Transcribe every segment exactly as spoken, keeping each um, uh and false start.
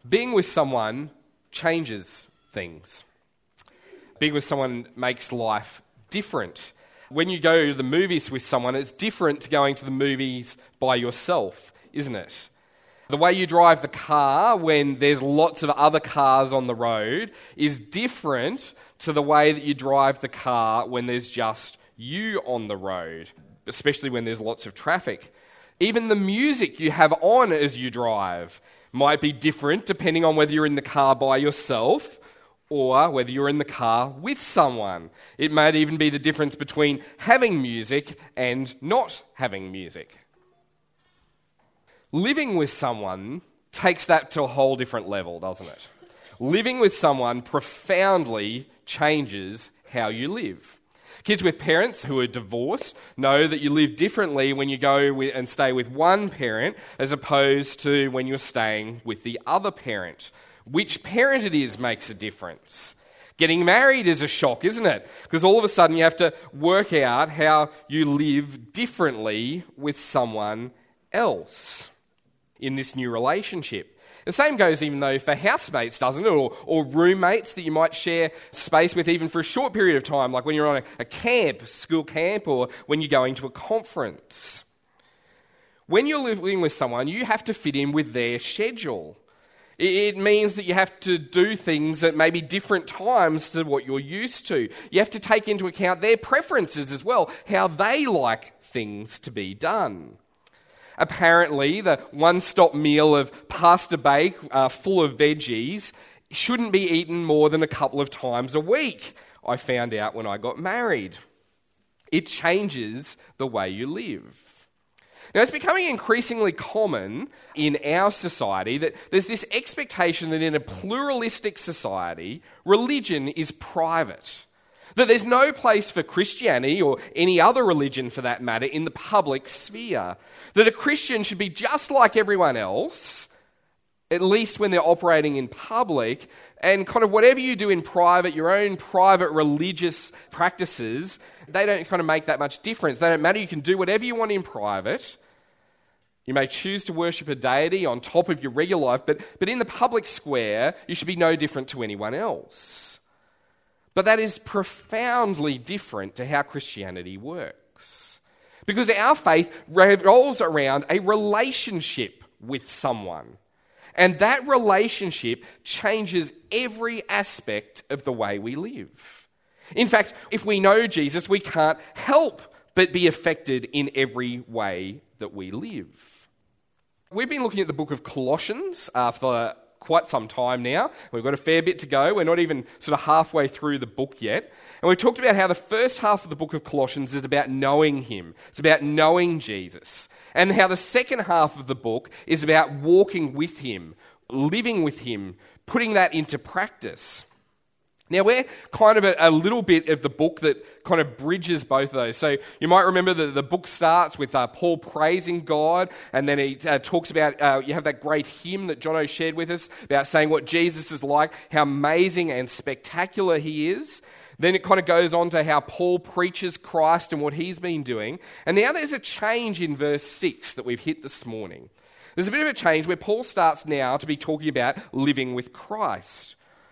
Being with someone changes things. Being with someone makes life different. When you go to the movies with someone, it's different to going to the movies by yourself, isn't it? The way you drive the car when there's lots of other cars on the road is different to the way that you drive the car when there's just you on the road, especially when there's lots of traffic. Even the music you have on as you drive might be different depending on whether you're in the car by yourself or whether you're in the car with someone. It might even be the difference between having music and not having music. Living with someone takes that to a whole different level, doesn't it? Living with someone profoundly changes how you live. Kids with parents who are divorced know that you live differently when you go with and stay with one parent as opposed to when you're staying with the other parent. Which parent it is makes a difference. Getting married is a shock, isn't it? Because all of a sudden you have to work out how you live differently with someone else in this new relationship. The same goes even though for housemates, doesn't it? Or, or roommates that you might share space with even for a short period of time, like when you're on a, a camp, school camp, or when you're going to a conference. When you're living with someone, you have to fit in with their schedule. It means that you have to do things at maybe different times to what you're used to. You have to take into account their preferences as well, how they like things to be done. Apparently, the one-stop meal of pasta bake uh, full of veggies shouldn't be eaten more than a couple of times a week, I found out when I got married. It changes the way you live. Now, it's becoming increasingly common in our society that there's this expectation that in a pluralistic society, religion is private. That there's no place for Christianity or any other religion for that matter in the public sphere. That a Christian should be just like everyone else, at least when they're operating in public, and kind of whatever you do in private, your own private religious practices, they don't kind of make that much difference. They don't matter. You can do whatever you want in private. You may choose to worship a deity on top of your regular life, but, but in the public square, you should be no different to anyone else. But that is profoundly different to how Christianity works. Because our faith revolves around a relationship with someone. And that relationship changes every aspect of the way we live. In fact, if we know Jesus, we can't help but be affected in every way that we live. We've been looking at the book of Colossians uh, for quite some time now. We've got a fair bit to go. We're not even sort of halfway through the book yet. And we've talked about how the first half of the book of Colossians is about knowing him. It's about knowing Jesus. And how the second half of the book is about walking with him, living with him, putting that into practice. Now, we're kind of a, a little bit of the book that kind of bridges both of those. So you might remember that the book starts with uh, Paul praising God, and then he uh, talks about, uh, you have that great hymn that Jono shared with us about saying what Jesus is like, how amazing and spectacular he is. Then it kind of goes on to how Paul preaches Christ and what he's been doing. And now there's a change in verse six that we've hit this morning. There's a bit of a change where Paul starts now to be talking about living with Christ.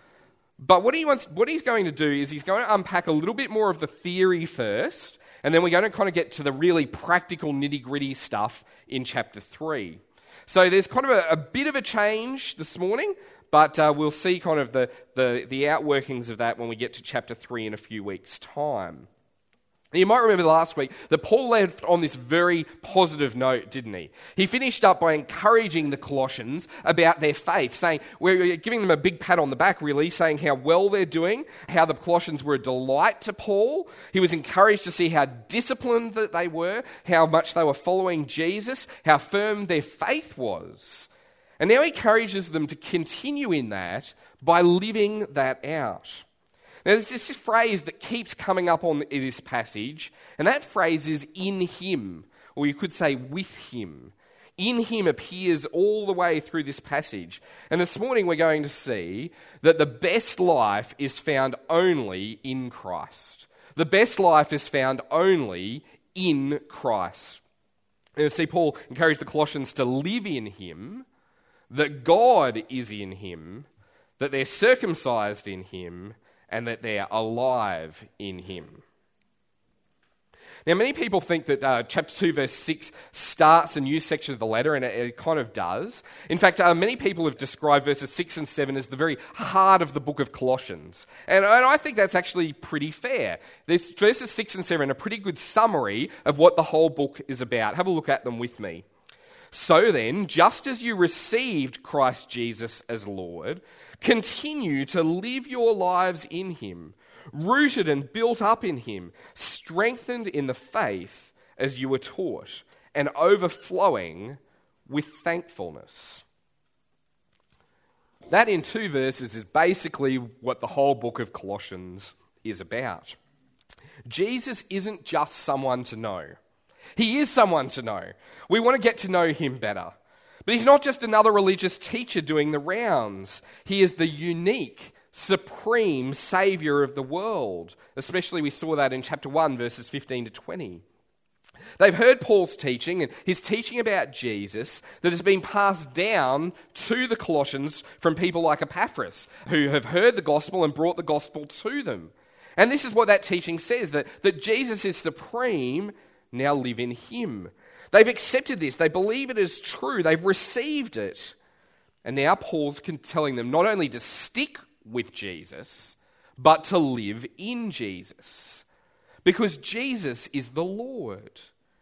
But what he wants, what he's going to do is he's going to unpack a little bit more of the theory first, and then we're going to kind of get to the really practical nitty-gritty stuff in chapter three. So there's kind of a, a bit of a change this morning, but uh, we'll see kind of the, the, the outworkings of that when we get to chapter three in a few weeks' time. Now, you might remember last week that Paul left on this very positive note, didn't he? He finished up by encouraging the Colossians about their faith, saying, we're giving them a big pat on the back, really, saying how well they're doing, how the Colossians were a delight to Paul. He was encouraged to see how disciplined that they were, how much they were following Jesus, how firm their faith was. And now he encourages them to continue in that by living that out. Now, there's this phrase that keeps coming up on in this passage, and that phrase is in him, or you could say with him. In him appears all the way through this passage. And this morning we're going to see that the best life is found only in Christ. The best life is found only in Christ. And you see Paul encouraged the Colossians to live in him, that God is in him, that they're circumcised in him, and that they're alive in him. Now, many people think that uh, chapter two, verse six starts a new section of the letter, and it, it kind of does. In fact, uh, many people have described verses six and seven as the very heart of the book of Colossians. And, and I think that's actually pretty fair. This, verses six and seven are a pretty good summary of what the whole book is about. Have a look at them with me. So then, just as you received Christ Jesus as Lord, continue to live your lives in him, rooted and built up in him, strengthened in the faith as you were taught, and overflowing with thankfulness. That in two verses is basically what the whole book of Colossians is about. Jesus isn't just someone to know. He is someone to know. We want to get to know him better. But he's not just another religious teacher doing the rounds. He is the unique, supreme Saviour of the world. Especially we saw that in chapter one, verses fifteen to twenty. They've heard Paul's teaching, and his teaching about Jesus that has been passed down to the Colossians from people like Epaphras, who have heard the gospel and brought the gospel to them. And this is what that teaching says, that, that Jesus is supreme, now live in him. They've accepted this, they believe it is true, they've received it. And now Paul's telling them not only to stick with Jesus, but to live in Jesus. Because Jesus is the Lord.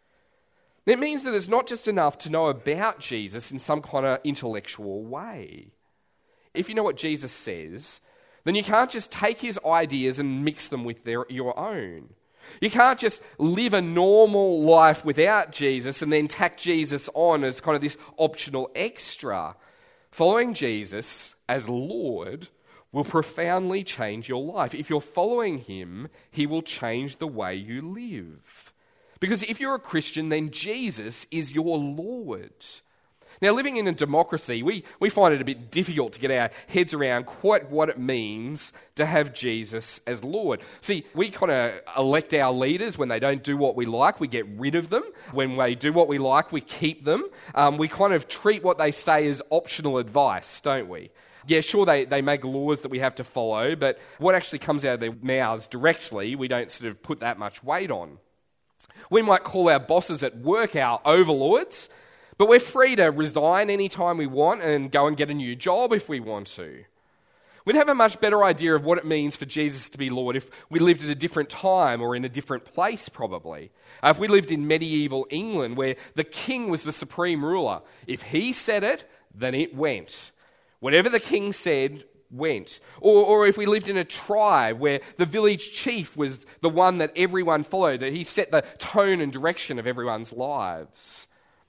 It means that it's not just enough to know about Jesus in some kind of intellectual way. If you know what Jesus says, then you can't just take his ideas and mix them with their, your own. You can't just live a normal life without Jesus and then tack Jesus on as kind of this optional extra. Following Jesus as Lord will profoundly change your life. If you're following him, he will change the way you live. Because if you're a Christian, then Jesus is your Lord. Now, living in a democracy, we, we find it a bit difficult to get our heads around quite what it means to have Jesus as Lord. See, we kind of elect our leaders. When they don't do what we like, we get rid of them. When they do what we like, we keep them. Um, we kind of treat what they say as optional advice, don't we? Yeah, sure, they, they make laws that we have to follow, but what actually comes out of their mouths directly, we don't sort of put that much weight on. We might call our bosses at work our overlords, but we're free to resign any time we want and go and get a new job if we want to. We'd have a much better idea of what it means for Jesus to be Lord if we lived at a different time or in a different place, probably. Uh, if we lived in medieval England where the king was the supreme ruler, if he said it, then it went. Whatever the king said went. Or, or if we lived in a tribe where the village chief was the one that everyone followed, that he set the tone and direction of everyone's lives.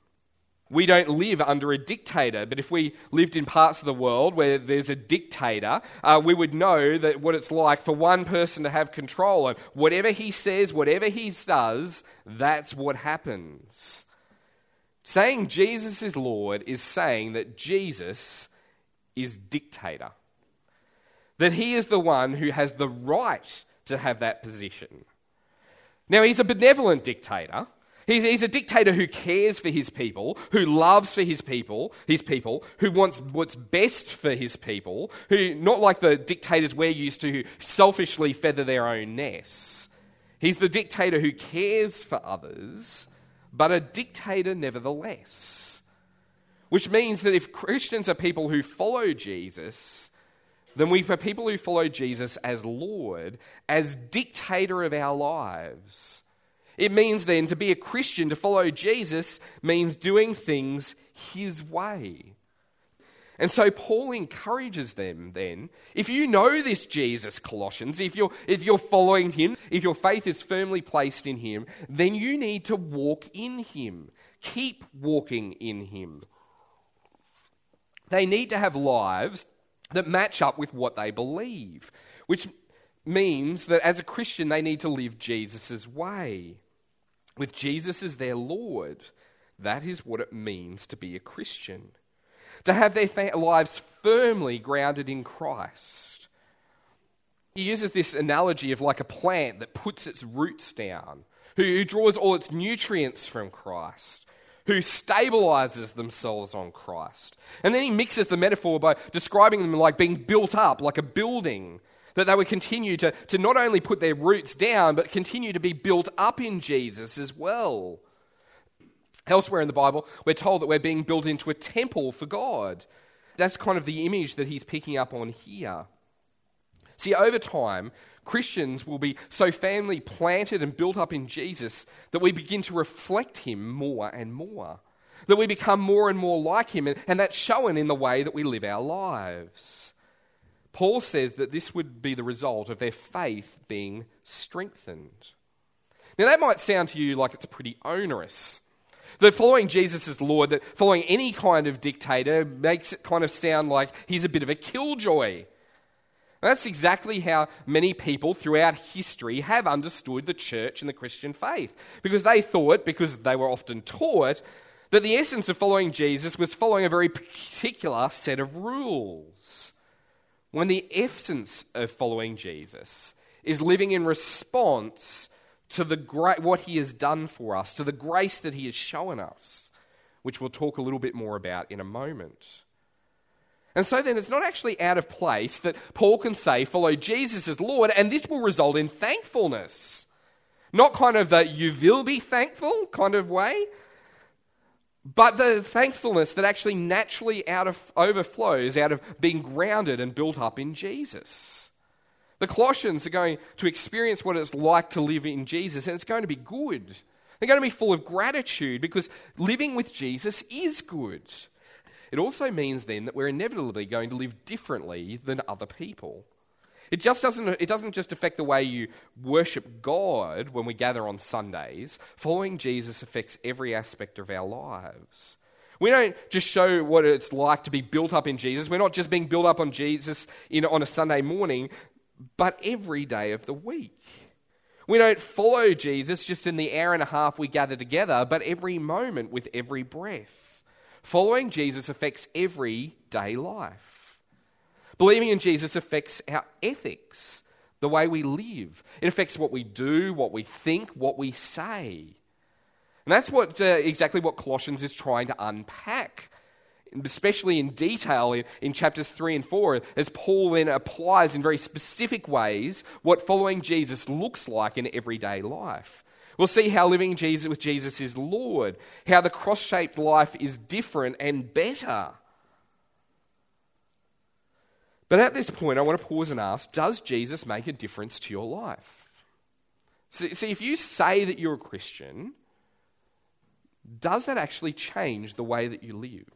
We don't live under a dictator, but if we lived in parts of the world where there's a dictator, uh, we would know that what it's like for one person to have control, and whatever he says, whatever he does, that's what happens. Saying Jesus is Lord is saying that Jesus is dictator. That he is the one who has the right to have that position. Now, he's a benevolent dictator. He's, he's a dictator who cares for his people, who loves for his people, his people, who wants what's best for his people, who, not like the dictators we're used to, who selfishly feather their own nests. He's the dictator who cares for others, but a dictator nevertheless. Which means that if Christians are people who follow Jesus, then we are people who follow Jesus as Lord, as dictator of our lives. It means then to be a Christian, to follow Jesus, means doing things his way. And so Paul encourages them then, if you know this Jesus, Colossians, if you're, if you're following him, if your faith is firmly placed in him, then you need to walk in him. Keep walking in him. They need to have lives that match up with what they believe, which means that as a Christian, they need to live Jesus' way. With Jesus as their Lord, that is what it means to be a Christian. To have their fa- lives firmly grounded in Christ. He uses this analogy of like a plant that puts its roots down, who, who draws all its nutrients from Christ, who stabilizes themselves on Christ. And then he mixes the metaphor by describing them like being built up, like a building, that they would continue to, to not only put their roots down, but continue to be built up in Jesus as well. Elsewhere in the Bible, we're told that we're being built into a temple for God. That's kind of the image that he's picking up on here. See, over time, Christians will be so firmly planted and built up in Jesus that we begin to reflect him more and more. That we become more and more like him, and, and that's shown in the way that we live our lives. Paul says that this would be the result of their faith being strengthened. Now that might sound to you like it's pretty onerous. That following Jesus as Lord, that following any kind of dictator makes it kind of sound like he's a bit of a killjoy. That's exactly how many people throughout history have understood the church and the Christian faith. Because they thought, because they were often taught, that the essence of following Jesus was following a very particular set of rules. When the essence of following Jesus is living in response to the gra- what he has done for us, to the grace that he has shown us, which we'll talk a little bit more about in a moment. And so then it's not actually out of place that Paul can say, follow Jesus as Lord, and this will result in thankfulness. Not kind of the you will be thankful kind of way, but the thankfulness that actually naturally out of overflows out of being grounded and built up in Jesus. The Colossians are going to experience what it's like to live in Jesus, and it's going to be good. They're going to be full of gratitude because living with Jesus is good. It also means then that we're inevitably going to live differently than other people. It just doesn't, it doesn't just affect the way you worship God when we gather on Sundays. Following Jesus affects every aspect of our lives. We don't just show what it's like to be built up in Jesus. We're not just being built up on Jesus in, on a Sunday morning, but every day of the week. We don't follow Jesus just in the hour and a half we gather together, but every moment with every breath. Following Jesus affects everyday life. Believing in Jesus affects our ethics, the way we live. It affects what we do, what we think, what we say. And that's what uh, exactly what Colossians is trying to unpack, especially in detail in, in chapters three and four, as Paul then applies in very specific ways what following Jesus looks like in everyday life. We'll see how living Jesus with Jesus is Lord, how the cross-shaped life is different and better. But at this point, I want to pause and ask, does Jesus make a difference to your life? See, see, if you say that you're a Christian, does that actually change the way that you live?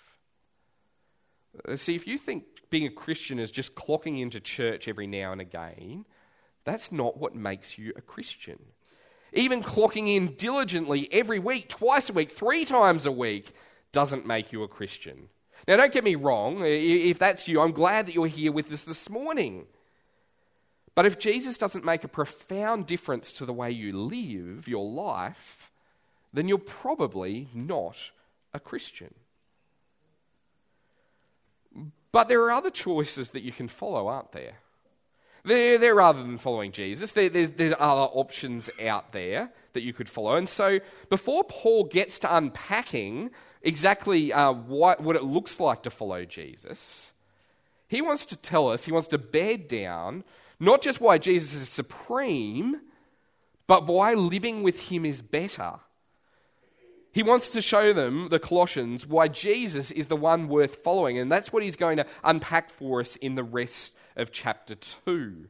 See, if you think being a Christian is just clocking into church every now and again, that's not what makes you a Christian. Even clocking in diligently every week, twice a week, three times a week, doesn't make you a Christian. Now, don't get me wrong. If that's you, I'm glad that you're here with us this morning. But if Jesus doesn't make a profound difference to the way you live your life, then you're probably not a Christian. But there are other choices that you can follow, aren't there? There, there rather than following Jesus, there, there's, there's other options out there that you could follow. And so before Paul gets to unpacking exactly uh, what, what it looks like to follow Jesus, he wants to tell us, he wants to bear down not just why Jesus is supreme, but why living with him is better. He wants to show them, the Colossians, why Jesus is the one worth following. And that's what he's going to unpack for us in the rest of chapter two.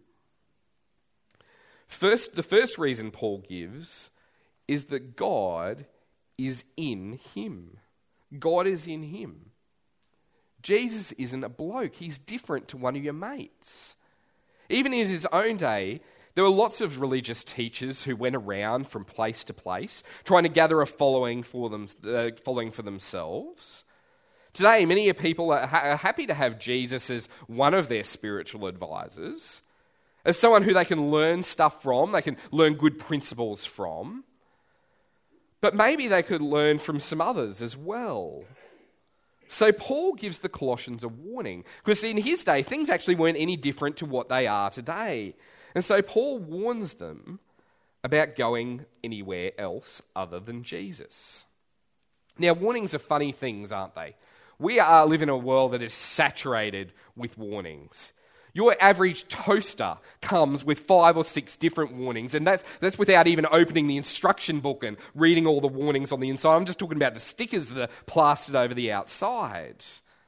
First, the first reason Paul gives is that God is in him. God is in him. Jesus isn't a bloke. He's different to one of your mates. Even in his own day, there were lots of religious teachers who went around from place to place, trying to gather a following for them, uh, following for themselves. Today, many people are, ha- are happy to have Jesus as one of their spiritual advisors, as someone who they can learn stuff from, they can learn good principles from. But maybe they could learn from some others as well. So Paul gives the Colossians a warning, because in his day, things actually weren't any different to what they are today. And so Paul warns them about going anywhere else other than Jesus. Now, warnings are funny things, aren't they? We are live in a world that is saturated with warnings. Your average toaster comes with five or six different warnings, and that's, that's without even opening the instruction book and reading all the warnings on the inside. I'm just talking about the stickers that are plastered over the outside.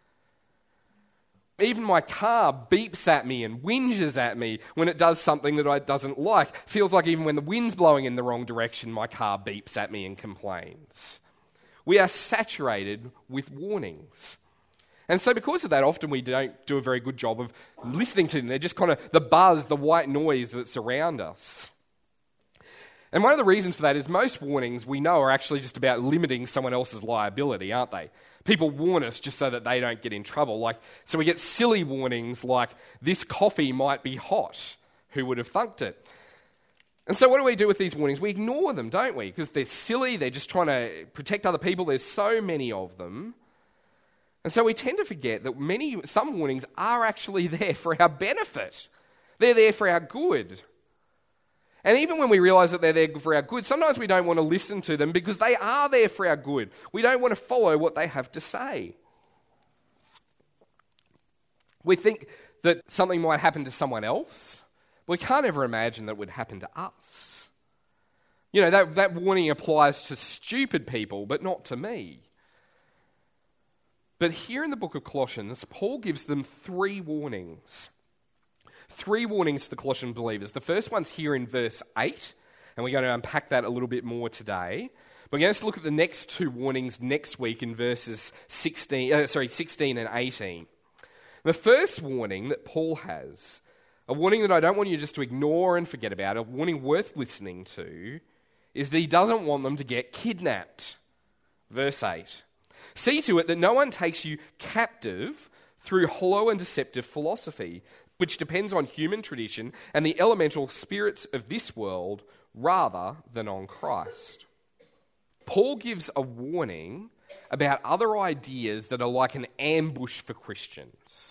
Even my car beeps at me and whinges at me when it does something that it doesn't like. Feels like even when the wind's blowing in the wrong direction, my car beeps at me and complains. We are saturated with warnings. And so because of that, often we don't do a very good job of listening to them. They're just kind of the buzz, the white noise that surround us. And one of the reasons for that is most warnings we know are actually just about limiting someone else's liability, aren't they? People warn us just so that they don't get in trouble. Like, so we get silly warnings like, this coffee might be hot. Who would have thunked it? And so what do we do with these warnings? We ignore them, don't we? Because they're silly, they're just trying to protect other people. There's so many of them. And so we tend to forget that many, some warnings are actually there for our benefit. They're there for our good. And even when we realise that they're there for our good, sometimes we don't want to listen to them because they are there for our good. We don't want to follow what they have to say. We think that something might happen to someone else. We can't ever imagine that it would happen to us. You know, that, that warning applies to stupid people, but not to me. But here in the book of Colossians, Paul gives them three warnings. Three warnings to the Colossian believers. The first one's here in verse eight, and we're going to unpack that a little bit more today. We're going to look at the next two warnings next week in verses sixteen, uh, sorry, sixteen and eighteen. The first warning that Paul has, a warning that I don't want you just to ignore and forget about, a warning worth listening to, is that he doesn't want them to get kidnapped. Verse eight. See to it that no one takes you captive through hollow and deceptive philosophy, which depends on human tradition and the elemental spirits of this world rather than on Christ. Paul gives a warning about other ideas that are like an ambush for Christians.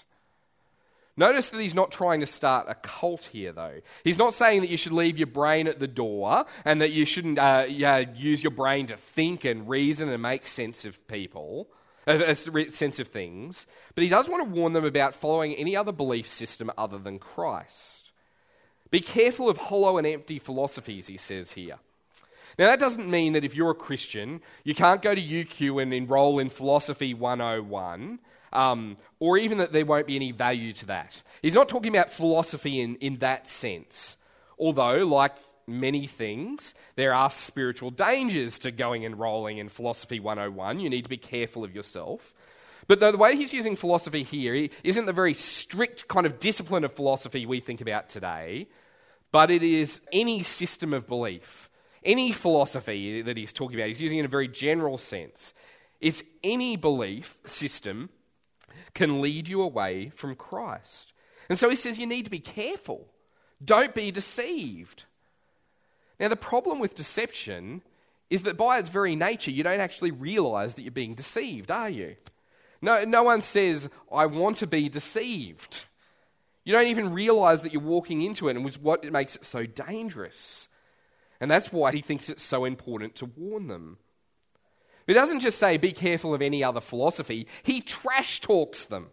Notice that he's not trying to start a cult here, though. He's not saying that you should leave your brain at the door and that you shouldn't uh, yeah, use your brain to think and reason and make sense of people, uh, sense of things. But he does want to warn them about following any other belief system other than Christ. Be careful of hollow and empty philosophies, he says here. Now, that doesn't mean that if you're a Christian, you can't go to U Q and enroll in Philosophy one oh one, um, or even that there won't be any value to that. He's not talking about philosophy in, in that sense. Although, like many things, there are spiritual dangers to going and enrolling in Philosophy one oh one. You need to be careful of yourself. But the way he's using philosophy here isn't the very strict kind of discipline of philosophy we think about today, but it is any system of belief. Any philosophy that he's talking about, he's using it in a very general sense. It's any belief system can lead you away from Christ. And so he says you need to be careful. Don't be deceived. Now, the problem with deception is that by its very nature, you don't actually realise that you're being deceived, are you? No, no one says, I want to be deceived. You don't even realise that you're walking into it, and was what makes it so dangerous. And that's why he thinks it's so important to warn them. He doesn't just say, be careful of any other philosophy. He trash talks them.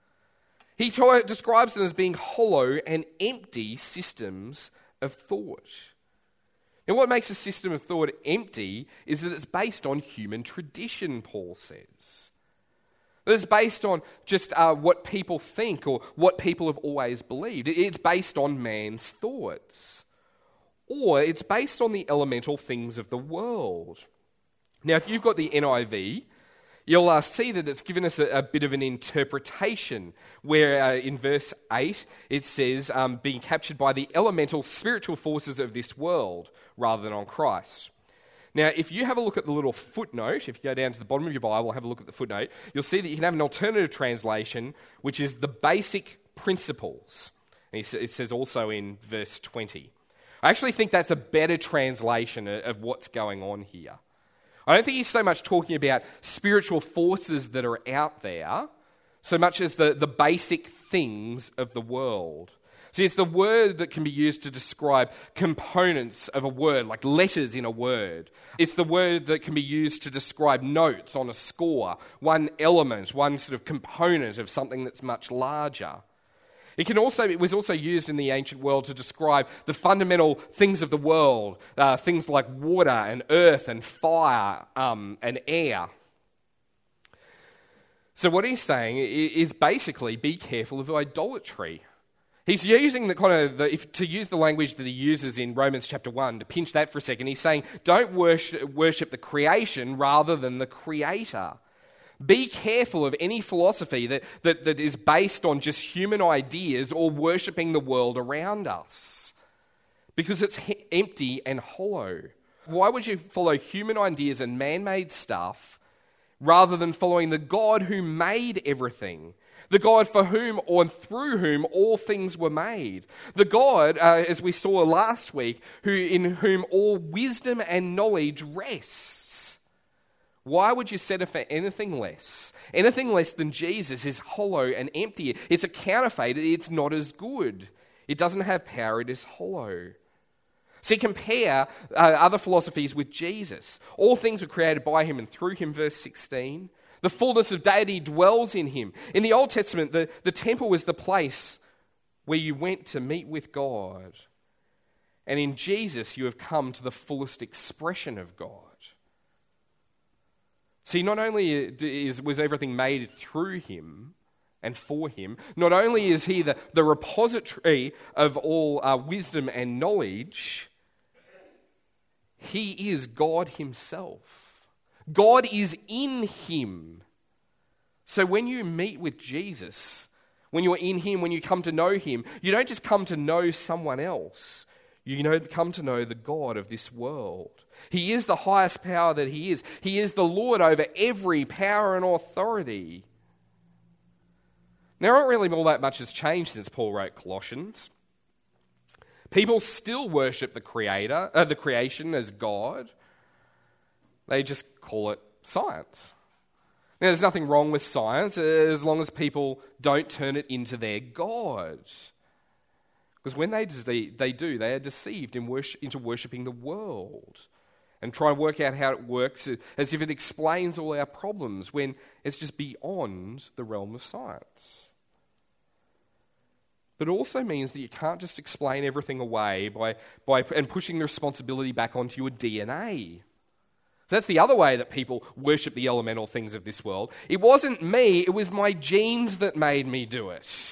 He t- describes them as being hollow and empty systems of thought. And what makes a system of thought empty is that it's based on human tradition, Paul says. That it's based on just uh, what people think or what people have always believed. It's based on man's thoughts. Or it's based on the elemental things of the world. Now, if you've got the N I V, you'll uh, see that it's given us a, a bit of an interpretation where uh, in verse eight it says, um, being captured by the elemental spiritual forces of this world rather than on Christ. Now, if you have a look at the little footnote, if you go down to the bottom of your Bible, have a look at the footnote, you'll see that you can have an alternative translation, which is the basic principles. And it says also in verse twenty. I actually think that's a better translation of what's going on here. I don't think he's so much talking about spiritual forces that are out there, so much as the, the basic things of the world. See, it's the word that can be used to describe components of a word, like letters in a word. It's the word that can be used to describe notes on a score, one element, one sort of component of something that's much larger. It can also, it was also used in the ancient world to describe the fundamental things of the world, uh, things like water and earth and fire um, and air. So what he's saying is basically be careful of idolatry. He's using the kind of, the, if, to use the language that he uses in Romans chapter one, to pinch that for a second, he's saying don't worship, worship the creation rather than the creator. Be careful of any philosophy that, that, that is based on just human ideas or worshipping the world around us, because it's he- empty and hollow. Why would you follow human ideas and man-made stuff rather than following the God who made everything? The God for whom or through whom all things were made. The God, uh, as we saw last week, who in whom all wisdom and knowledge rests. Why would you settle for anything less? Anything less than Jesus is hollow and empty. It's a counterfeit. It's not as good. It doesn't have power. It is hollow. See, compare uh, other philosophies with Jesus. All things were created by him and through him, verse sixteen. The fullness of deity dwells in him. In the Old Testament, the, the temple was the place where you went to meet with God. And in Jesus, you have come to the fullest expression of God. See, not only is, was everything made through him and for him, not only is he the, the repository of all uh, wisdom and knowledge, he is God himself. God is in him. So when you meet with Jesus, when you're in him, when you come to know him, you don't just come to know someone else. You know, come to know the God of this world. He is the highest power that he is. He is the Lord over every power and authority. Now, not really all that much has changed since Paul wrote Colossians. People still worship the Creator, uh, the creation as God. They just call it science. Now, there's nothing wrong with science as long as people don't turn it into their God. Because when they, they do, they are deceived in worship, into worshipping the world and try and work out how it works as if it explains all our problems when it's just beyond the realm of science. But it also means that you can't just explain everything away by, by and pushing the responsibility back onto your D N A. So that's the other way that people worship the elemental things of this world. It wasn't me, it was my genes that made me do it.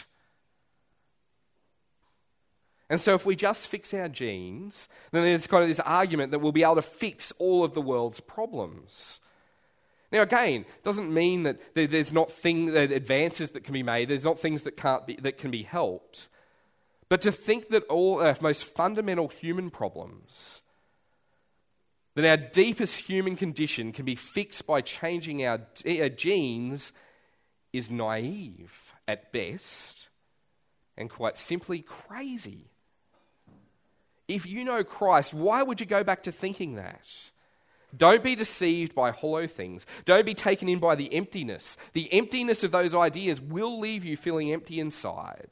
And so if we just fix our genes, then there's kind of this argument that we'll be able to fix all of the world's problems. Now again, it doesn't mean that there's not thing, advances that can be made, there's not things that can't be, that can be helped. But to think that all our most fundamental human problems, that our deepest human condition can be fixed by changing our, our genes is naive at best and quite simply crazy. If you know Christ, why would you go back to thinking that? Don't be deceived by hollow things. Don't be taken in by the emptiness. The emptiness of those ideas will leave you feeling empty inside.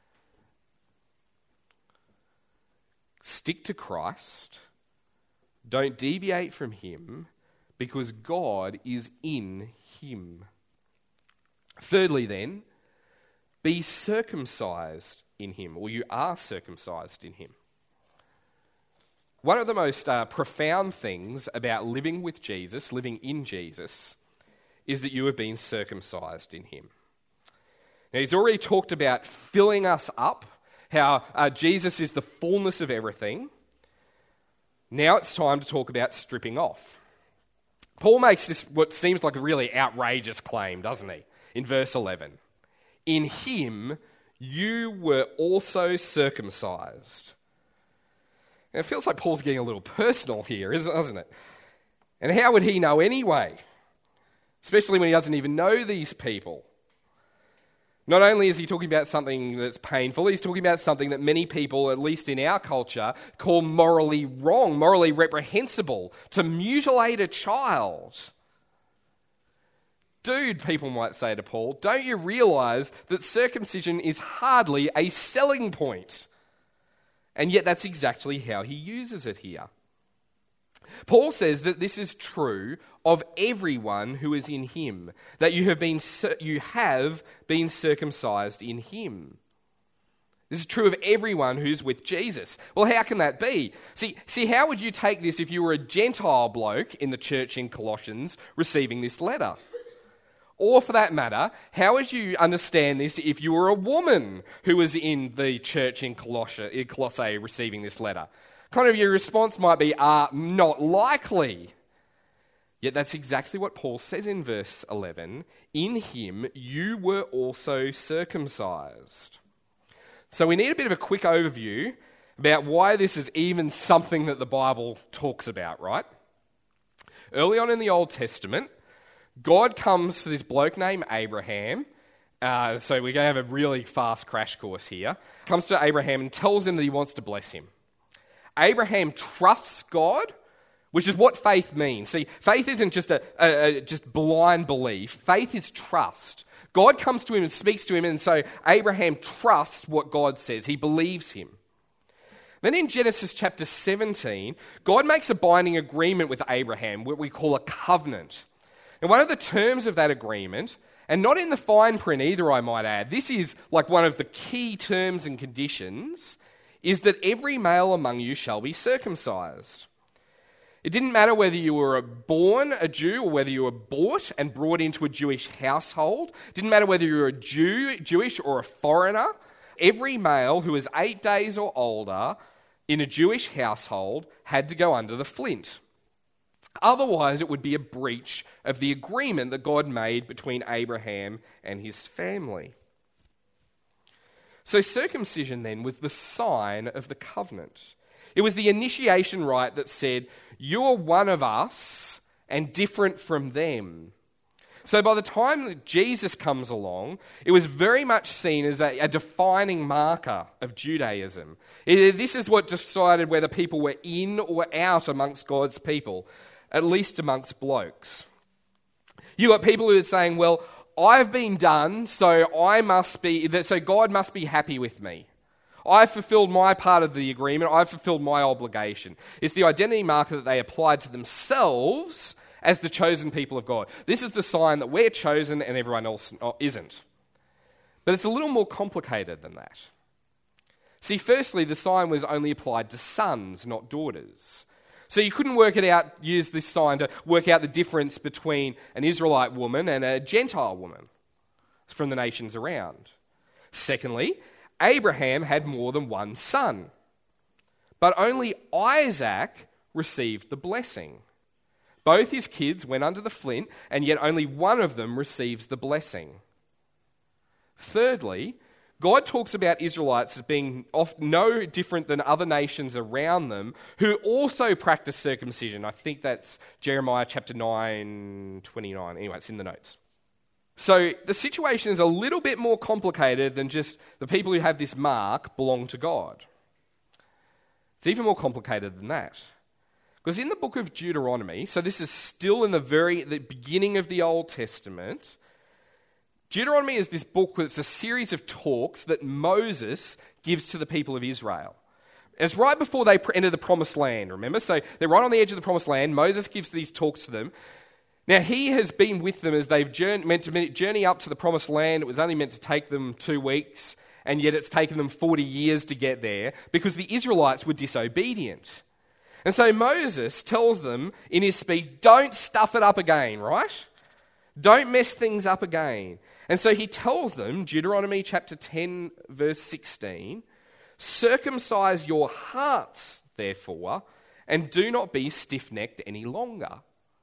Stick to Christ. Don't deviate from him, because God is in him. Thirdly then, be circumcised in him, or you are circumcised in him. One of the most uh, profound things about living with Jesus, living in Jesus, is that you have been circumcised in him. Now, he's already talked about filling us up, how uh, Jesus is the fullness of everything. Now it's time to talk about stripping off. Paul makes this what seems like a really outrageous claim, doesn't he? In verse eleven. In him you were also circumcised. Now, it feels like Paul's getting a little personal here, doesn't it? And how would he know anyway? Especially when he doesn't even know these people. Not only is he talking about something that's painful, he's talking about something that many people, at least in our culture, call morally wrong, morally reprehensible, to mutilate a child. Dude, people might say to Paul, don't you realize that circumcision is hardly a selling point? And yet that's exactly how he uses it here. Paul says that this is true of everyone who is in him, that you have been you have been circumcised in him. This is true of everyone who's with Jesus. Well, how can that be? See, see, how would you take this if you were a Gentile bloke in the church in Colossians receiving this letter? Or for that matter, how would you understand this if you were a woman who was in the church in Colossae, in Colossae receiving this letter? Kind of your response might be, uh, not likely. Yet that's exactly what Paul says in verse eleven. In him you were also circumcised. So we need a bit of a quick overview about why this is even something that the Bible talks about, right? Early on in the Old Testament, God comes to this bloke named Abraham. Uh, so we're going to have a really fast crash course here. Comes to Abraham and tells him that he wants to bless him. Abraham trusts God, which is what faith means. See, faith isn't just a, a, a just blind belief. Faith is trust. God comes to him and speaks to him, and so Abraham trusts what God says. He believes him. Then in Genesis chapter seventeen, God makes a binding agreement with Abraham, what we call a covenant. And one of the terms of that agreement, and not in the fine print either, I might add, this is like one of the key terms and conditions, is that every male among you shall be circumcised. It didn't matter whether you were born a Jew or whether you were bought and brought into a Jewish household. It didn't matter whether you were a Jew, Jewish or a foreigner. Every male who was eight days or older in a Jewish household had to go under the flint. Otherwise, it would be a breach of the agreement that God made between Abraham and his family. So circumcision then was the sign of the covenant. It was the initiation rite that said, you are one of us and different from them. So by the time that Jesus comes along, it was very much seen as a, a defining marker of Judaism. It, this is what decided whether people were in or out amongst God's people, at least amongst blokes. You got people who are saying, well, I've been done, so I must be, so God must be happy with me. I've fulfilled my part of the agreement. I've fulfilled my obligation. It's the identity marker that they applied to themselves as the chosen people of God. This is the sign that we're chosen and everyone else isn't. But it's a little more complicated than that. See, firstly, the sign was only applied to sons, not daughters. So you couldn't work it out, use this sign to work out the difference between an Israelite woman and a Gentile woman from the nations around. Secondly, Abraham had more than one son, but only Isaac received the blessing. Both his kids went under the flint, and yet only one of them receives the blessing. Thirdly, God talks about Israelites as being no different than other nations around them who also practice circumcision. I think that's Jeremiah chapter nine, twenty-nine. Anyway, it's in the notes. So the situation is a little bit more complicated than just the people who have this mark belong to God. It's even more complicated than that. Because in the book of Deuteronomy, so this is still in the very the beginning of the Old Testament, Deuteronomy is this book that's a series of talks that Moses gives to the people of Israel. It's right before they enter the promised land, remember? So they're right on the edge of the promised land. Moses gives these talks to them. Now, he has been with them as they've journey, meant to journey up to the promised land. It was only meant to take them two weeks, and yet it's taken them forty years to get there because the Israelites were disobedient. And so Moses tells them in his speech, don't stuff it up again, right? Don't mess things up again. And so he tells them, Deuteronomy chapter ten, verse sixteen, circumcise your hearts, therefore, and do not be stiff-necked any longer.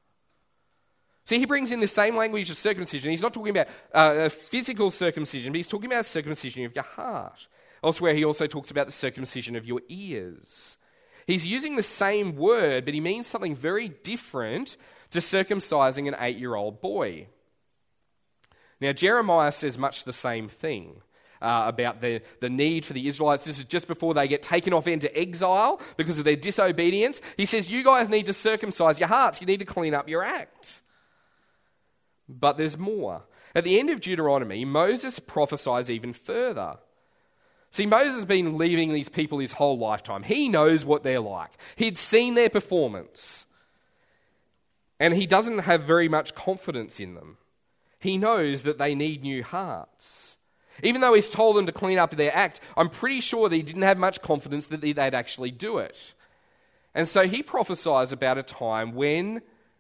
See, he brings in the same language of circumcision. He's not talking about uh, a physical circumcision, but he's talking about circumcision of your heart. Elsewhere, he also talks about the circumcision of your ears. He's using the same word, but he means something very different to circumcising an eight-year-old boy. Now, Jeremiah says much the same thing uh, about the, the need for the Israelites. This is just before they get taken off into exile because of their disobedience. He says, you guys need to circumcise your hearts. You need to clean up your act. But there's more. At the end of Deuteronomy, Moses prophesies even further. See, Moses has been leading these people his whole lifetime. He knows what they're like. He'd seen their performance. And he doesn't have very much confidence in them. He knows that they need new hearts. Even though he's told them to clean up their act, I'm pretty sure that he didn't have much confidence that they'd actually do it. And so he prophesies about a time when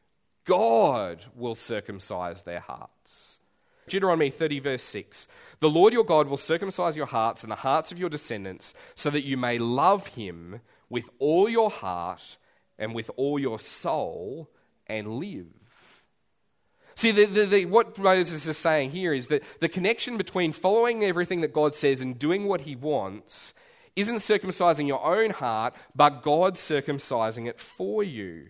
God will circumcise their hearts. Deuteronomy thirty verse six, the Lord your God will circumcise your hearts and the hearts of your descendants so that you may love him with all your heart and with all your soul and live. See, the, the, the, what Moses is saying here is that the connection between following everything that God says and doing what he wants isn't circumcising your own heart, but God circumcising it for you.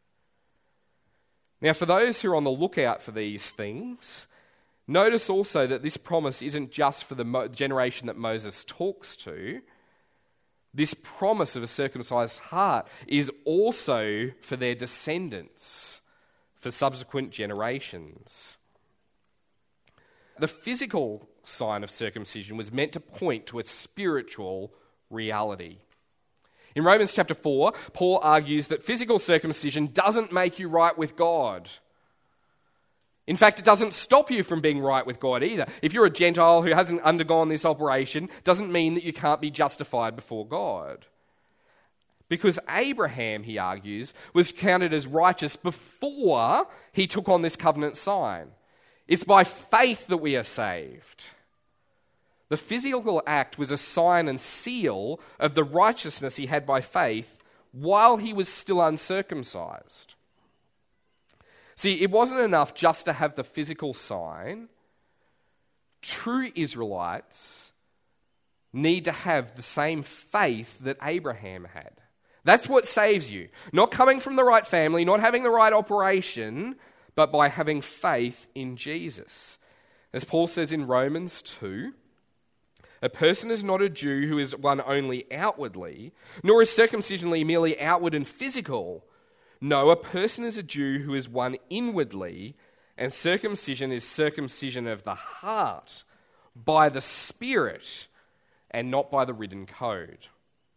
Now, for those who are on the lookout for these things, notice also that this promise isn't just for the mo- generation that Moses talks to. This promise of a circumcised heart is also for their descendants, for subsequent generations. The physical sign of circumcision was meant to point to a spiritual reality. In Romans chapter four, Paul argues that physical circumcision doesn't make you right with God. In fact, it doesn't stop you from being right with God either. If you're a Gentile who hasn't undergone this operation, doesn't mean that you can't be justified before God. Because Abraham, he argues, was counted as righteous before he took on this covenant sign. It's by faith that we are saved. The physical act was a sign and seal of the righteousness he had by faith while he was still uncircumcised. See, it wasn't enough just to have the physical sign. True Israelites need to have the same faith that Abraham had. That's what saves you. Not coming from the right family, not having the right operation, but by having faith in Jesus. As Paul says in Romans two, a person is not a Jew who is one only outwardly, nor is circumcision merely outward and physical. No, a person is a Jew who is one inwardly, and circumcision is circumcision of the heart, by the Spirit, and not by the written code.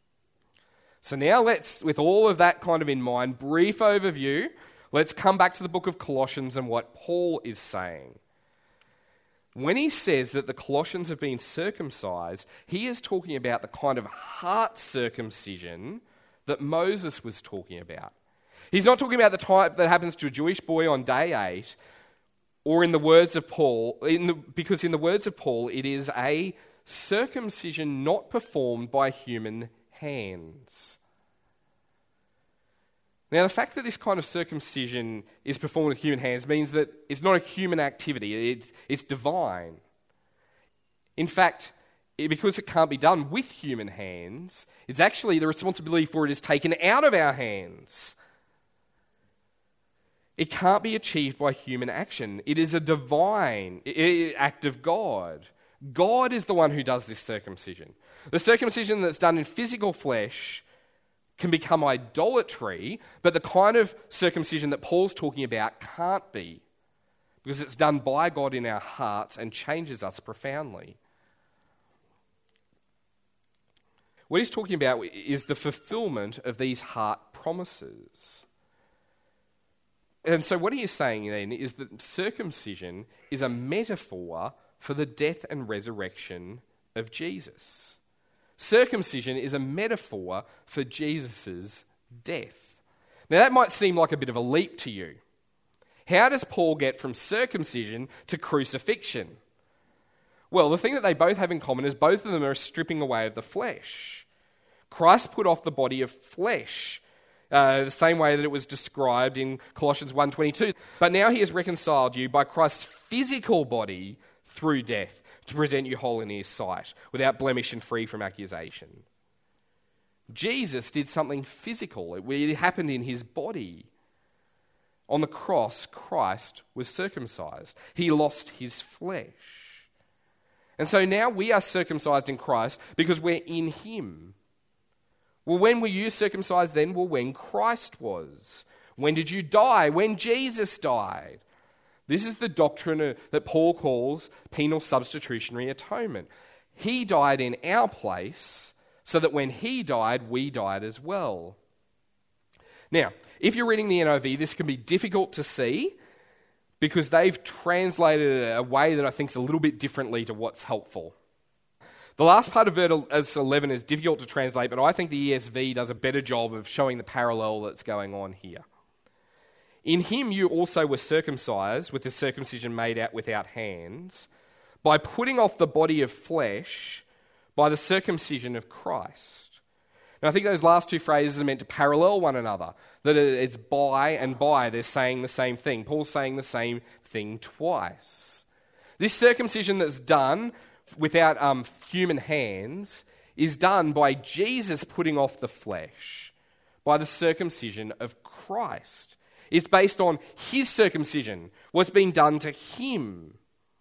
So now let's, with all of that kind of in mind, brief overview, let's come back to the book of Colossians and what Paul is saying. When he says that the Colossians have been circumcised, he is talking about the kind of heart circumcision that Moses was talking about. He's not talking about the type that happens to a Jewish boy on day eight, or in the words of Paul, in the, because in the words of Paul, it is a circumcision not performed by human hands. Now, the fact that this kind of circumcision is performed with human hands means that it's not a human activity, it's, it's divine. In fact, it, because it can't be done with human hands, it's actually the responsibility for it is taken out of our hands. It can't be achieved by human action. It is a divine act of God. God is the one who does this circumcision. The circumcision that's done in physical flesh can become idolatry, but the kind of circumcision that Paul's talking about can't be, because it's done by God in our hearts and changes us profoundly. What he's talking about is the fulfillment of these heart promises. And so what he is saying then is that circumcision is a metaphor for the death and resurrection of Jesus. Circumcision is a metaphor for Jesus' death. Now that might seem like a bit of a leap to you. How does Paul get from circumcision to crucifixion? Well, the thing that they both have in common is both of them are stripping away of the flesh. Christ put off the body of flesh, uh, the same way that it was described in Colossians one twenty-two. But now he has reconciled you by Christ's physical body through death, to present you whole in his sight, without blemish and free from accusation. Jesus did something physical. It, it happened in his body. On the cross, Christ was circumcised. He lost his flesh. And so now we are circumcised in Christ because we're in him. Well, when were you circumcised then? Well, when Christ was. When did you die? When Jesus died. This is the doctrine that Paul calls penal substitutionary atonement. He died in our place so that when he died, we died as well. Now, if you're reading the N I V, this can be difficult to see because they've translated it a way that I think is a little bit differently to what's helpful. The last part of verse eleven is difficult to translate, but I think the E S V does a better job of showing the parallel that's going on here. In him you also were circumcised with the circumcision made out without hands, by putting off the body of flesh by the circumcision of Christ. Now I think those last two phrases are meant to parallel one another, that it's by and by, they're saying the same thing. Paul's saying the same thing twice. This circumcision that's done without um, human hands is done by Jesus putting off the flesh by the circumcision of Christ. It's based on his circumcision, what's been done to him.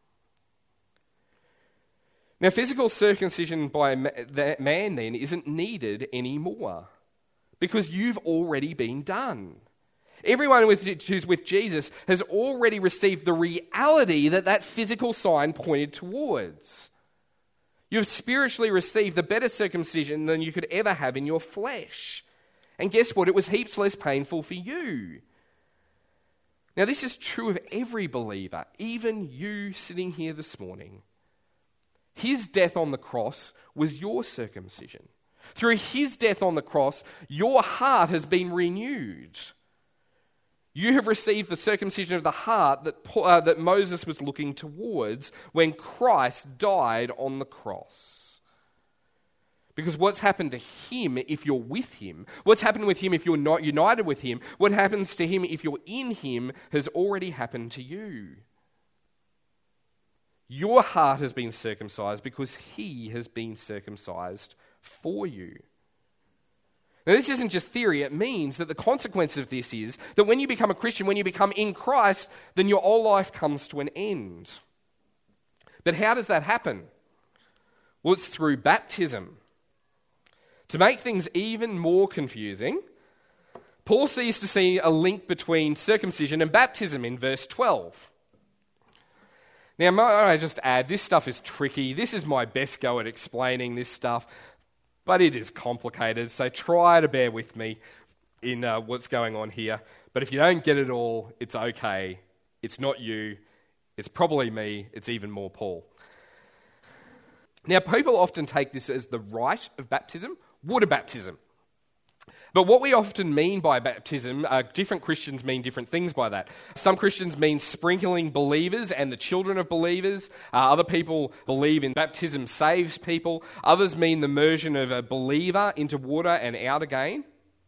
Now, physical circumcision by that man then isn't needed anymore because you've already been done. Everyone who's with Jesus has already received the reality that that physical sign pointed towards. You've spiritually received the better circumcision than you could ever have in your flesh. And guess what? It was heaps less painful for you. Now, this is true of every believer, even you sitting here this morning. His death on the cross was your circumcision. Through his death on the cross, your heart has been renewed. You have received the circumcision of the heart that, uh, that Moses was looking towards when Christ died on the cross. Because what's happened to him if you're with him, what's happened with him if you're not united with him, what happens to him if you're in him has already happened to you. Your heart has been circumcised because he has been circumcised for you. Now, this isn't just theory. It means that the consequence of this is that when you become a Christian, when you become in Christ, then your old life comes to an end. But how does that happen? Well, it's through baptism. To make things even more confusing, Paul sees to see a link between circumcision and baptism in verse twelve. Now, might I just add, this stuff is tricky. This is my best go at explaining this stuff, but it is complicated, so try to bear with me in uh, what's going on here. But if you don't get it all, it's okay. It's not you. It's probably me. It's even more Paul. Now, people often take this as the rite of baptism, water baptism. But what we often mean by baptism, uh, different Christians mean different things by that. Some Christians mean sprinkling believers and the children of believers. Uh, other people believe in baptism saves people. Others mean the immersion of a believer into water and out again.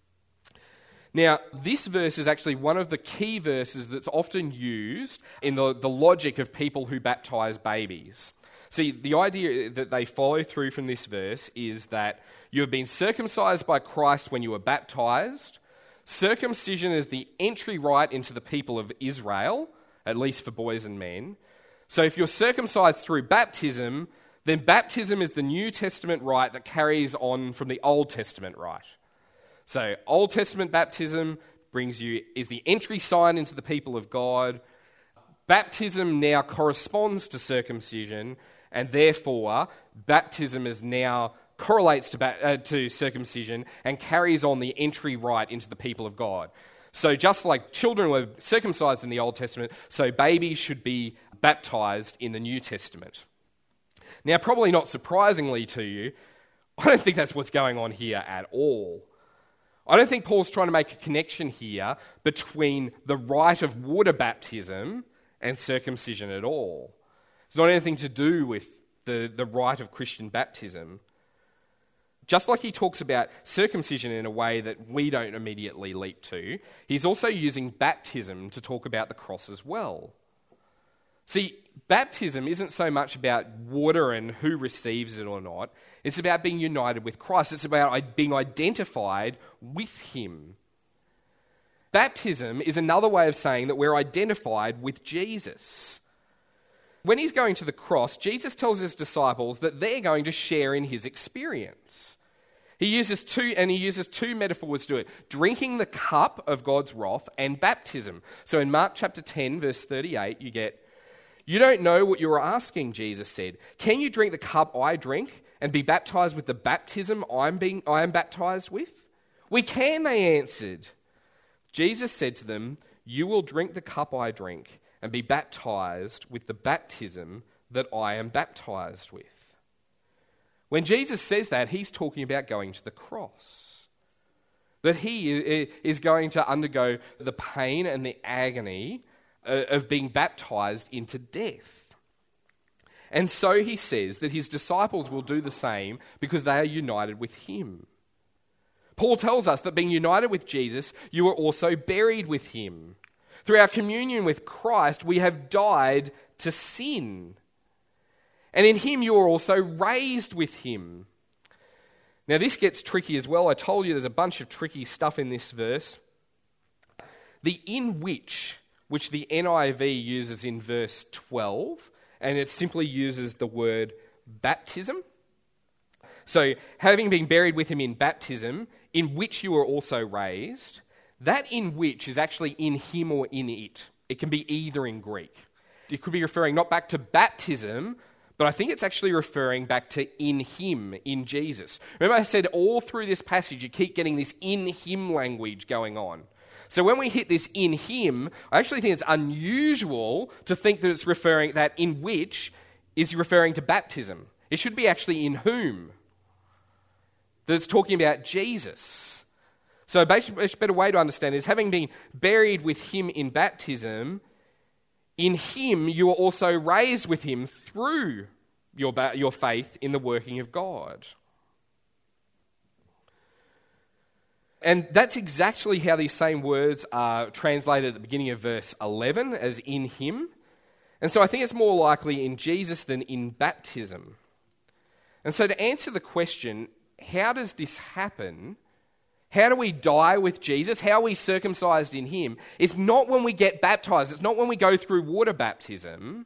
Now, this verse is actually one of the key verses that's often used in the, the logic of people who baptize babies. See, the idea that they follow through from this verse is that you have been circumcised by Christ when you were baptized. Circumcision is the entry rite into the people of Israel, at least for boys and men. So if you're circumcised through baptism, then baptism is the New Testament rite that carries on from the Old Testament rite. So Old Testament baptism brings you is the entry sign into the people of God. Baptism now corresponds to circumcision, and therefore baptism is now correlates to, ba- uh, to circumcision and carries on the entry rite into the people of God. So just like children were circumcised in the Old Testament, so babies should be baptized in the New Testament. Now, probably not surprisingly to you, I don't think that's what's going on here at all. I don't think Paul's trying to make a connection here between the rite of water baptism and circumcision at all. It's not anything to do with the, the rite of Christian baptism. Just like he talks about circumcision in a way that we don't immediately leap to, he's also using baptism to talk about the cross as well. See, baptism isn't so much about water and who receives it or not. It's about being united with Christ. It's about being identified with him. Baptism is another way of saying that we're identified with Jesus. When he's going to the cross, Jesus tells his disciples that they're going to share in his experience. He uses two, and he uses two metaphors to do it. Drinking the cup of God's wrath and baptism. So in Mark chapter ten, verse thirty-eight, you get, "You don't know what you are asking," Jesus said. "Can you drink the cup I drink and be baptized with the baptism I'm being, I am baptized with?" "We can," they answered. Jesus said to them, "You will drink the cup I drink and be baptized with the baptism that I am baptized with." When Jesus says that, he's talking about going to the cross. That he is going to undergo the pain and the agony of being baptized into death. And so he says that his disciples will do the same because they are united with him. Paul tells us that being united with Jesus, you are also buried with him. Through our communion with Christ, we have died to sin. And in him you are also raised with him. Now this gets tricky as well. I told you there's a bunch of tricky stuff in this verse. The "in which," which the N I V uses in verse twelve, and it simply uses the word baptism. So, having been buried with him in baptism, in which you are also raised, that "in which" is actually in him or in it. It can be either in Greek. It could be referring not back to baptism, but I think it's actually referring back to in him, in Jesus. Remember I said all through this passage you keep getting this in him language going on. So when we hit this in him, I actually think it's unusual to think that it's referring, that in which is referring to baptism. It should be actually in whom. That it's talking about Jesus. So a better way to understand it is having been buried with him in baptism, in him you are also raised with him through your, ba- your faith in the working of God. And that's exactly how these same words are translated at the beginning of verse eleven as in him. And so I think it's more likely in Jesus than in baptism. And so to answer the question, how does this happen? How do we die with Jesus? How are we circumcised in him? It's not when we get baptized. It's not when we go through water baptism.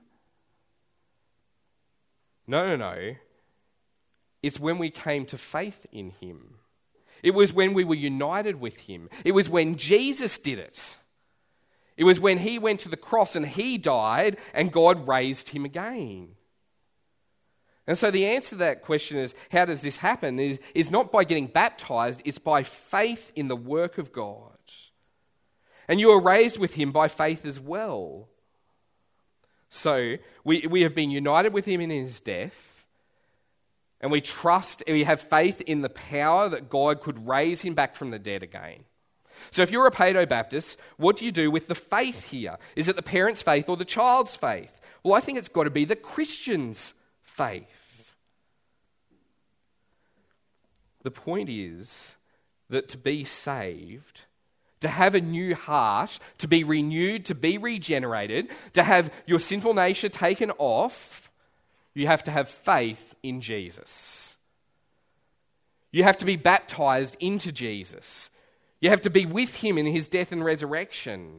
No, no, no. It's when we came to faith in him. It was when we were united with him. It was when Jesus did it. It was when he went to the cross and he died and God raised him again. And so the answer to that question is, how does this happen, is, is not by getting baptized, it's by faith in the work of God. And you are raised with him by faith as well. So we, we have been united with him in his death, and we trust, we have faith in the power that God could raise him back from the dead again. So if you're a Paedo-Baptist, what do you do with the faith here? Is it the parent's faith or the child's faith? Well, I think it's got to be the Christian's faith. The point is that to be saved, to have a new heart, to be renewed, to be regenerated, to have your sinful nature taken off, you have to have faith in Jesus. You have to be baptized into Jesus. You have to be with him in his death and resurrection.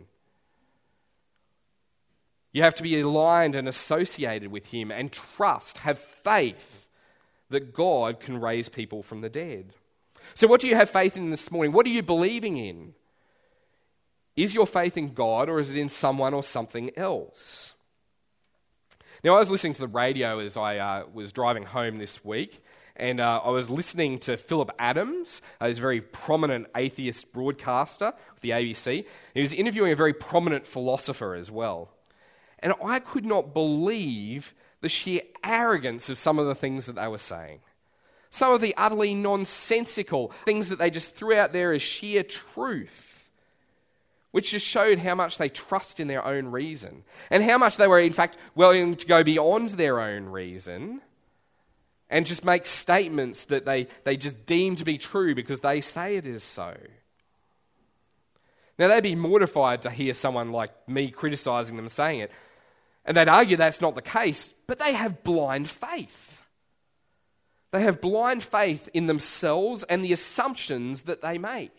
You have to be aligned and associated with him and trust, have faith that God can raise people from the dead. So what do you have faith in this morning? What are you believing in? Is your faith in God or is it in someone or something else? Now, I was listening to the radio as I uh, was driving home this week, and uh, I was listening to Philip Adams, uh, he's a very prominent atheist broadcaster with the A B C. He was interviewing a very prominent philosopher as well. And I could not believe the sheer arrogance of some of the things that they were saying. Some of the utterly nonsensical things that they just threw out there as sheer truth, which just showed how much they trust in their own reason and how much they were, in fact, willing to go beyond their own reason and just make statements that they, they just deem to be true because they say it is so. Now, they'd be mortified to hear someone like me criticising them saying it. And they'd argue that's not the case, but they have blind faith. They have blind faith in themselves and the assumptions that they make.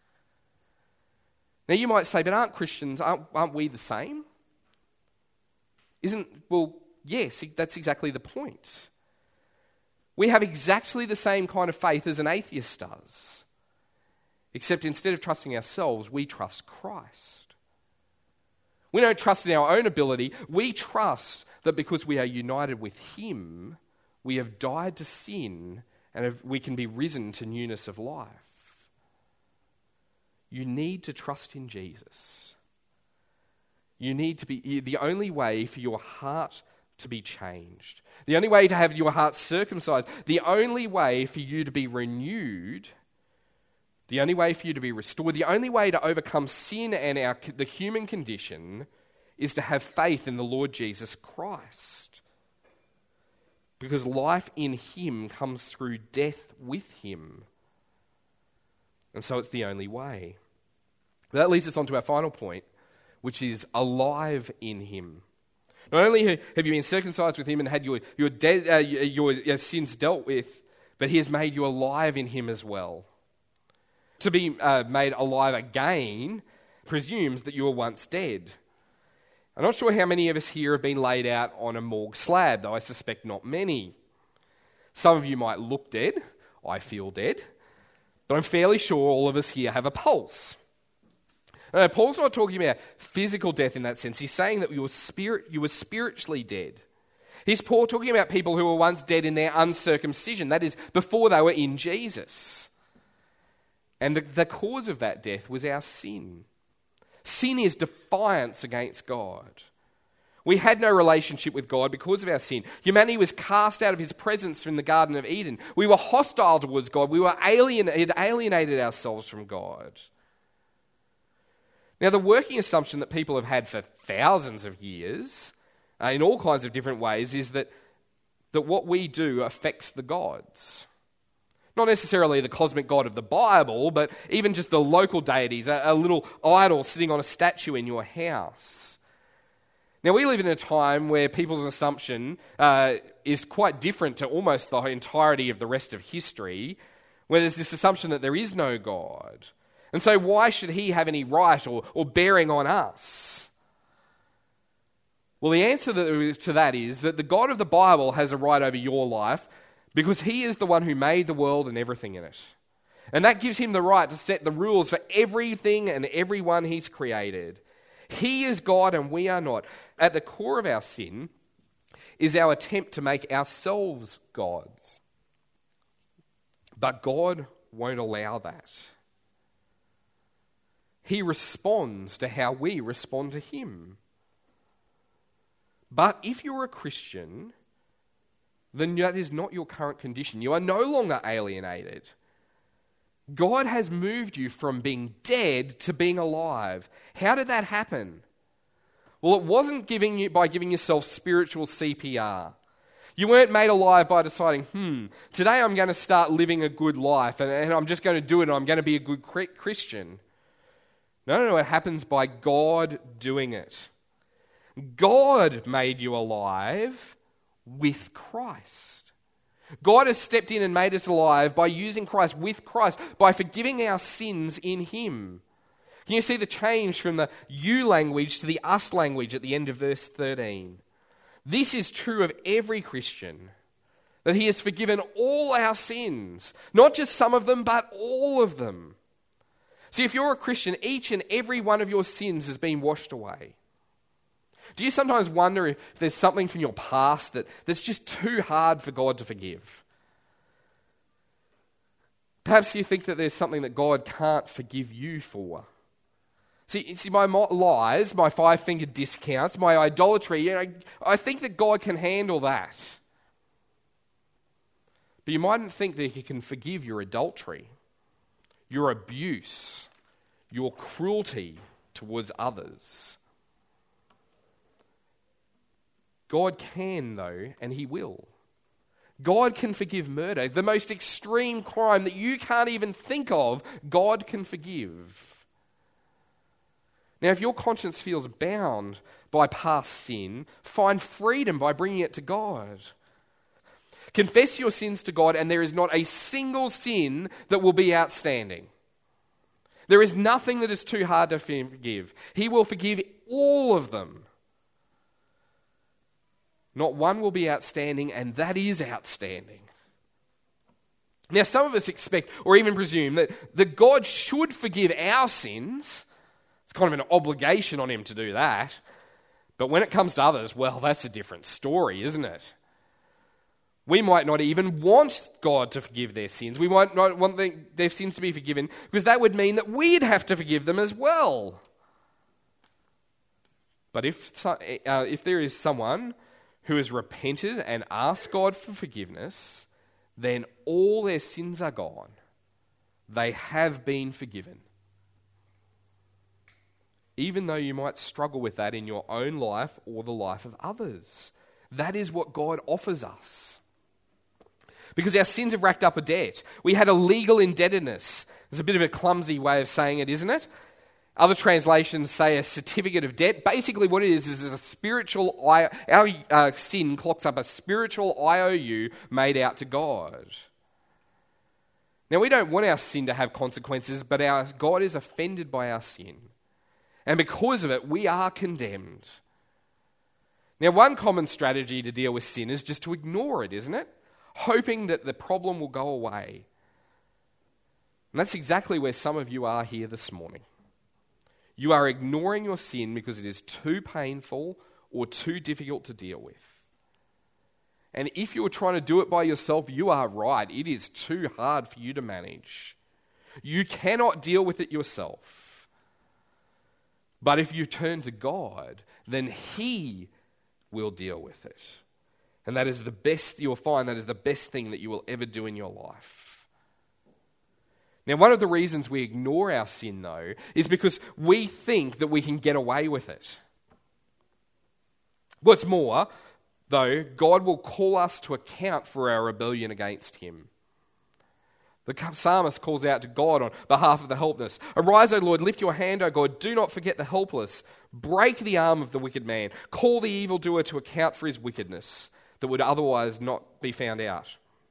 Now you might say, but aren't Christians, aren't, aren't we the same? Isn't, well, yes, that's exactly the point. We have exactly the same kind of faith as an atheist does. Except instead of trusting ourselves, we trust Christ. We don't trust in our own ability. We trust that because we are united with him, we have died to sin and have, we can be risen to newness of life. You need to trust in Jesus. You need to be, the only way for your heart to be changed, the only way to have your heart circumcised, the only way for you to be renewed, the only way for you to be restored, the only way to overcome sin and our, the human condition is to have faith in the Lord Jesus Christ. Because life in him comes through death with him. And so it's the only way. That leads us on to our final point, which is alive in him. Not only have you been circumcised with him and had your, your, de- uh, your, your sins dealt with, but he has made you alive in him as well. To be uh, made alive again presumes that you were once dead. I'm not sure how many of us here have been laid out on a morgue slab, though I suspect not many. Some of you might look dead. I feel dead. But I'm fairly sure all of us here have a pulse. No, Paul's not talking about physical death in that sense. He's saying that you were, spirit, you were spiritually dead. He's Paul talking about people who were once dead in their uncircumcision. That is, before they were in Jesus. And the, the cause of that death was our sin. Sin is defiance against God. We had no relationship with God because of our sin. Humanity was cast out of his presence from the Garden of Eden. We were hostile towards God. We were alien, had alienated ourselves from God. Now, the working assumption that people have had for thousands of years, uh, in all kinds of different ways, is that, that what we do affects the gods. Not necessarily the cosmic God of the Bible, but even just the local deities, a, a little idol sitting on a statue in your house. Now, we live in a time where people's assumption uh, is quite different to almost the entirety of the rest of history, where there's this assumption that there is no God. And so why should he have any right or, or bearing on us? Well, the answer to that is that the God of the Bible has a right over your life because he is the one who made the world and everything in it. And that gives him the right to set the rules for everything and everyone he's created. He is God and we are not. At the core of our sin is our attempt to make ourselves gods. But God won't allow that. He responds to how we respond to him. But if you're a Christian, then that is not your current condition. You are no longer alienated. God has moved you from being dead to being alive. How did that happen? Well, it wasn't giving you by giving yourself spiritual C P R. You weren't made alive by deciding, hmm, today I'm going to start living a good life and, and I'm just going to do it and I'm going to be a good Christian. No, no, no, it happens by God doing it. God made you alive with Christ. God has stepped in and made us alive by using Christ with Christ, by forgiving our sins in him. Can you see the change from the you language to the us language at the end of verse thirteen? This is true of every Christian, that he has forgiven all our sins, not just some of them, but all of them. See, if you're a Christian, each and every one of your sins has been washed away. Do you sometimes wonder if there's something from your past that, that's just too hard for God to forgive? Perhaps you think that there's something that God can't forgive you for. See, see my lies, my five-finger discounts, my idolatry, you know, I think that God can handle that. But you mightn't think that he can forgive your adultery, your abuse, your cruelty towards others. God can, though, and he will. God can forgive murder, the most extreme crime that you can't even think of, God can forgive. Now, if your conscience feels bound by past sin, find freedom by bringing it to God. Confess your sins to God, and there is not a single sin that will be outstanding. There is nothing that is too hard to forgive. He will forgive all of them. Not one will be outstanding, and that is outstanding. Now, some of us expect or even presume that, that God should forgive our sins. It's kind of an obligation on him to do that. But when it comes to others, well, that's a different story, isn't it? We might not even want God to forgive their sins. We might not want the, their sins to be forgiven because that would mean that we'd have to forgive them as well. But if, uh, if there is someone who has repented and asked God for forgiveness, then all their sins are gone. They have been forgiven. Even though you might struggle with that in your own life or the life of others. That is what God offers us. Because our sins have racked up a debt. We had a legal indebtedness. It's a bit of a clumsy way of saying it, isn't it? Other translations say a certificate of debt. Basically what it is is a spiritual, our uh, sin clocks up a spiritual I O U made out to God. Now we don't want our sin to have consequences, but our God is offended by our sin. And because of it, we are condemned. Now one common strategy to deal with sin is just to ignore it, isn't it? Hoping that the problem will go away. And that's exactly where some of you are here this morning. You are ignoring your sin because it is too painful or too difficult to deal with. And if you're trying to do it by yourself, you are right. It is too hard for you to manage. You cannot deal with it yourself. But if you turn to God, then He will deal with it. And that is the best you'll find. That is the best thing that you will ever do in your life. Now, one of the reasons we ignore our sin, though, is because we think that we can get away with it. What's more, though, God will call us to account for our rebellion against Him. The psalmist calls out to God on behalf of the helpless. Arise, O Lord, lift your hand, O God, do not forget the helpless. Break the arm of the wicked man. Call the evildoer to account for his wickedness that would otherwise not be found out.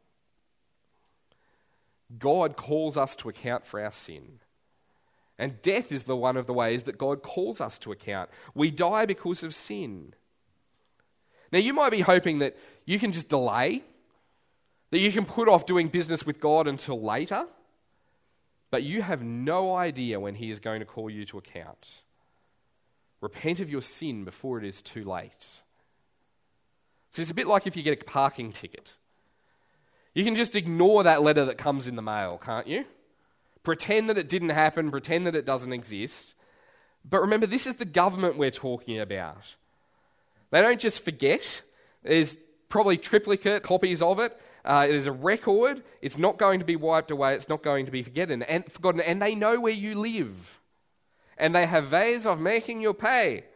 God calls us to account for our sin. And death is the one of the ways that God calls us to account. We die because of sin. Now you might be hoping that you can just delay, that you can put off doing business with God until later, but you have no idea when He is going to call you to account. Repent of your sin before it is too late. So it's a bit like if you get a parking ticket. You can just ignore that letter that comes in the mail, can't you? Pretend that it didn't happen, pretend that it doesn't exist. But remember, this is the government we're talking about. They don't just forget. There's probably triplicate copies of it. Uh, there's a record. It's not going to be wiped away. It's not going to be forgotten. And, forgotten. And they know where you live. And they have ways of making you pay.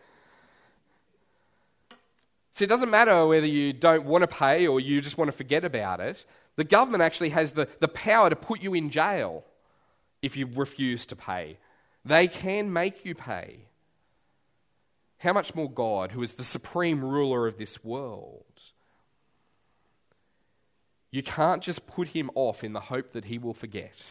So it doesn't matter whether you don't want to pay or you just want to forget about it. The government actually has the, the power to put you in jail if you refuse to pay. They can make you pay. How much more God, who is the supreme ruler of this world? You can't just put Him off in the hope that He will forget.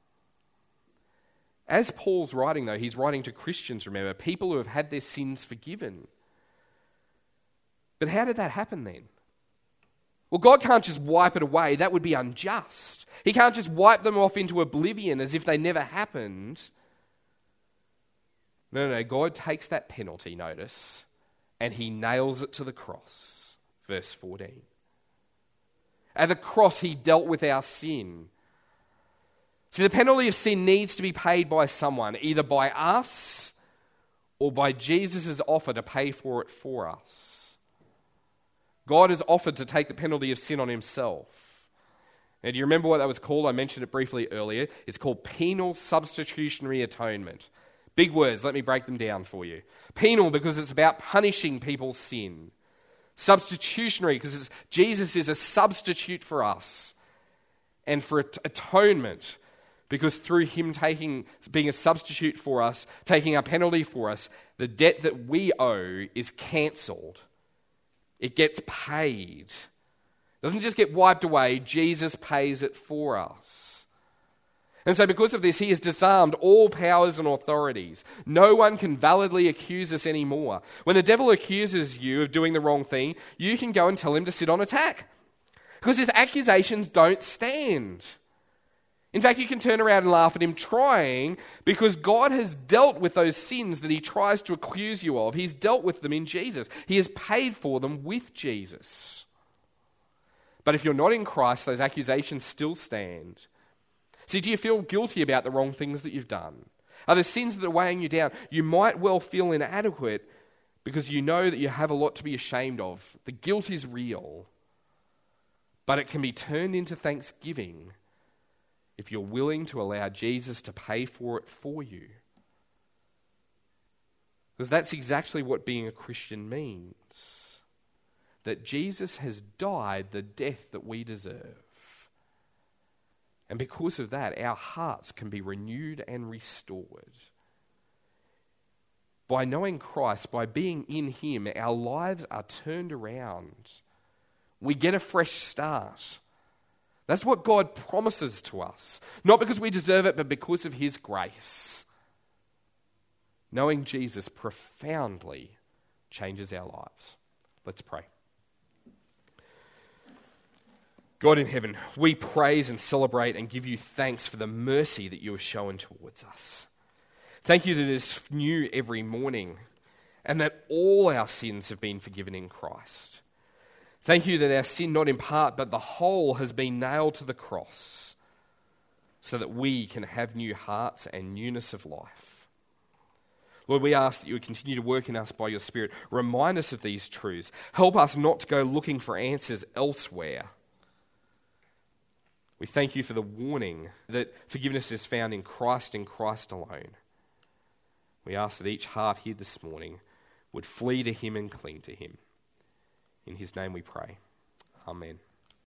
As Paul's writing, though, he's writing to Christians, remember, people who have had their sins forgiven. But how did that happen then? Well, God can't just wipe it away. That would be unjust. He can't just wipe them off into oblivion as if they never happened. No, no, no. God takes that penalty, notice, and He nails it to the cross. Verse fourteen. At the cross, He dealt with our sin. See, the penalty of sin needs to be paid by someone, either by us or by Jesus' offer to pay for it for us. God has offered to take the penalty of sin on Himself. Now, do you remember what that was called? I mentioned it briefly earlier. It's called penal substitutionary atonement. Big words, let me break them down for you. Penal because it's about punishing people's sin. Substitutionary because it's, Jesus is a substitute for us. And for at- atonement because through Him taking, being a substitute for us, taking our penalty for us, the debt that we owe is cancelled. It gets paid. It doesn't just get wiped away. Jesus pays it for us. And so because of this, He has disarmed all powers and authorities. No one can validly accuse us anymore. When the devil accuses you of doing the wrong thing, you can go and tell him to sit on attack. Because his accusations don't stand. In fact, you can turn around and laugh at him trying, because God has dealt with those sins that he tries to accuse you of. He's dealt with them in Jesus. He has paid for them with Jesus. But if you're not in Christ, those accusations still stand. See, do you feel guilty about the wrong things that you've done? Are there sins that are weighing you down? You might well feel inadequate because you know that you have a lot to be ashamed of. The guilt is real, but it can be turned into thanksgiving if you're willing to allow Jesus to pay for it for you. Because that's exactly what being a Christian means. That Jesus has died the death that we deserve. And because of that, our hearts can be renewed and restored. By knowing Christ, by being in him, our lives are turned around. We get a fresh start. That's what God promises to us. Not because we deserve it, but because of his grace. Knowing Jesus profoundly changes our lives. Let's pray. God in heaven, we praise and celebrate and give you thanks for the mercy that you have shown towards us. Thank you that it is new every morning and that all our sins have been forgiven in Christ. Thank you that our sin, not in part, but the whole, has been nailed to the cross so that we can have new hearts and newness of life. Lord, we ask that you would continue to work in us by your Spirit. Remind us of these truths. Help us not to go looking for answers elsewhere. We thank you for the warning that forgiveness is found in Christ and Christ alone. We ask that each heart here this morning would flee to him and cling to him. In his name we pray. Amen.